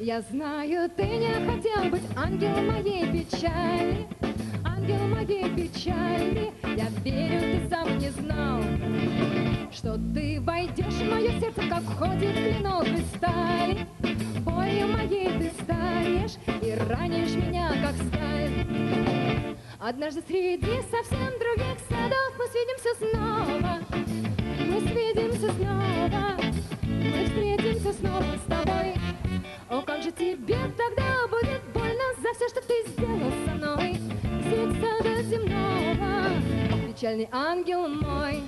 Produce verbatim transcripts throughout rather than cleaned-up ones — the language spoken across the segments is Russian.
Я знаю, ты не хотел быть ангелом моей печали, ангел моей печали. Я верю, ты сам не знал, что ты войдешь в мое сердце, как входит клинок из стали. Болью моей ты станешь и ранишь меня, как сталь. Однажды среди совсем других садов мы свидимся снова, мы свидимся снова, мы встретимся снова с тобой. О, как же тебе тогда будет больно за все, что ты сделал со мной. Средь сада земного, печальный ангел мой.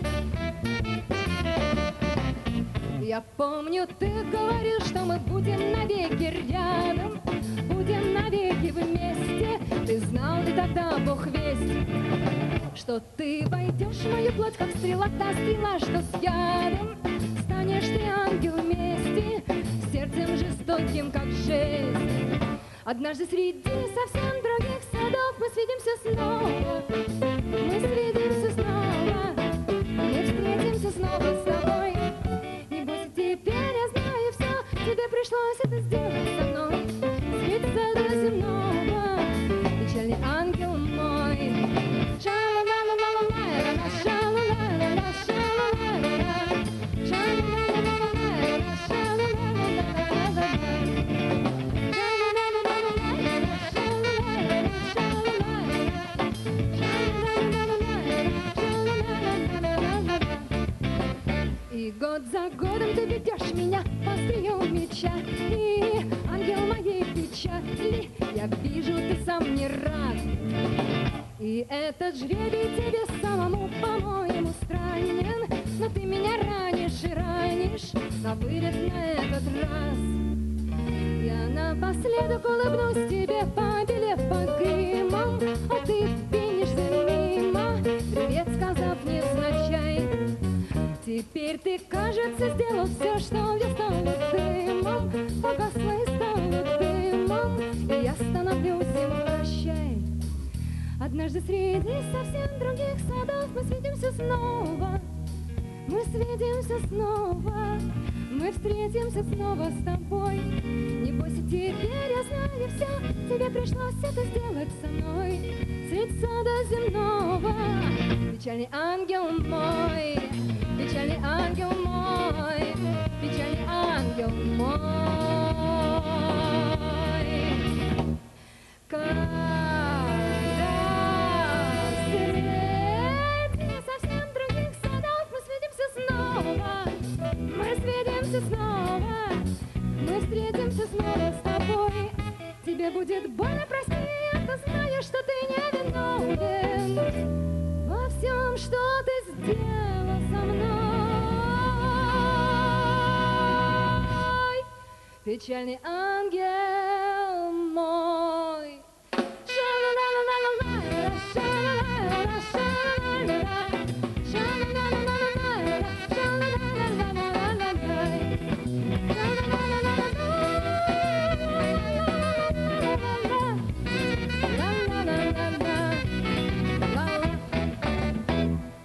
Я помню, ты говорил, что мы будем навеки рядом, будем навеки вместе. Ты знал ли тогда, Бог весть, что ты войдешь в мою плоть, как стрела, та стрела, что с ядом. Станешь ты, ангел, вместе, сердцем жестоким, как жесть. Однажды среди совсем других садов мы свидимся снова, мы свидимся снова, мы встретимся снова с тобой. Не бойся, теперь я знаю все, тебе пришлось это сделать со мной. Средь сада земного, печальный ангел мой. Ша-ла-ла-ла-ла-ла-ла, ша-ла-ла-ла-ла, ша-ла-ла-ла-ла, ша-ла-ла-ла-ла-ла, ша-ла-ла-ла-ла-ла. И год за годом ты ведешь меня по острию меча, и ангел моей печали, я вижу, ты сам не рад. И этот жребий тебе самому, по-моему, странен, но ты меня ранишь и ранишь на вылет на этот раз. Я напоследок улыбнусь тебе, побелев под гримом, а ты двинешься мимо, привет сказав невзначай. Теперь ты, кажется, сделал все, что я стала дымом, погасла и стала дымом, и я становлюсь им прощай. Однажды среди совсем других садов мы свидимся снова, мы свидимся снова, мы встретимся снова с тобой. Не бойся, теперь я знаю все, тебе пришлось это сделать со мной. Средь сада земного, печальный ангел мой, печальный ангел мой, печальный ангел мой. Когда среди совсем других садов мы свидимся снова, мы свидимся снова, мы встретимся снова с тобой. Тебе будет больно, прости, я-то знаю, что ты не виновен во всем, что ты сделал со мной. Печальный ангел.